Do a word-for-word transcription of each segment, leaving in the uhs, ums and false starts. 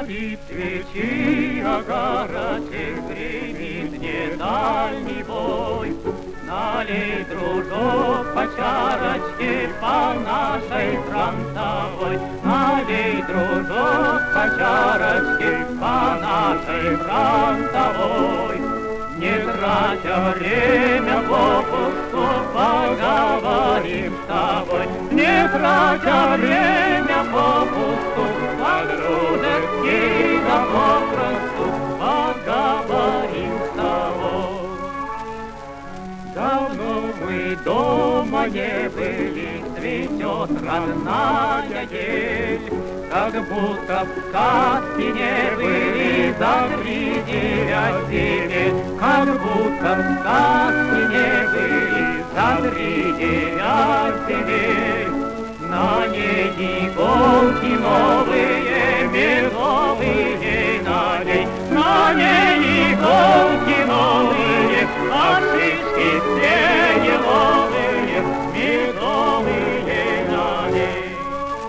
Горит свечи, а городчик гремит не дальний бой. Налей, дружок, по чарочке, по нашей фронтовой. Налей, дружок, по чарочке, по нашей фронтовой. Не тратя время попусту, поговорим с тобой. Не тратя время попусту, по-дружески да попросту поговорим с тобой. Давно мы дома не были, цветет родная ель, как будто в сказке не были за три девять земель, как будто в сказке не были за три девять земель. На ней иголки новые, медовые на ней, на ней иголки новые, а шишки все еловые, медовые на ней.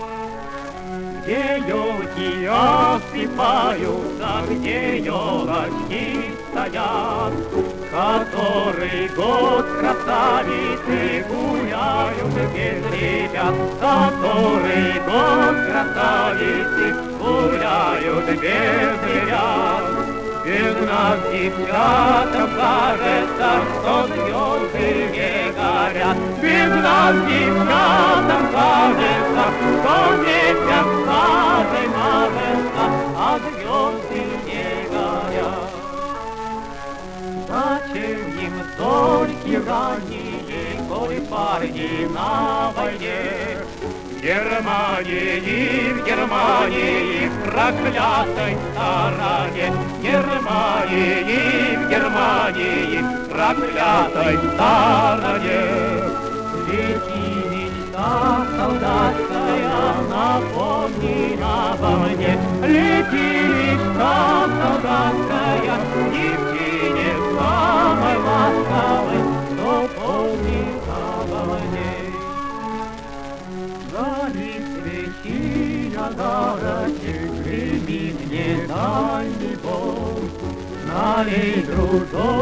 Где елки осыпаются, где елочки стоят, который год красавицы гуляют без ребят, который год красавицы гуляют без ребят. Без нас, девчатам, кажется, что звезды не горят. Без нас, девчатам, кажется, что месяц каждый мажется, а звезды не горят. Зачем им столько ранее, коли парни на войне? В Германии, в Германии, в проклятой стороне, в Германии, в Германии, в проклятой стороне. Лети, мечта солдатская, напомни обо мне. Лети, мечта солдатская, девчине самой ласковой, что помнит обо мне. Горит свечи, а городчик гремит не дальний бой. Налей, дружок,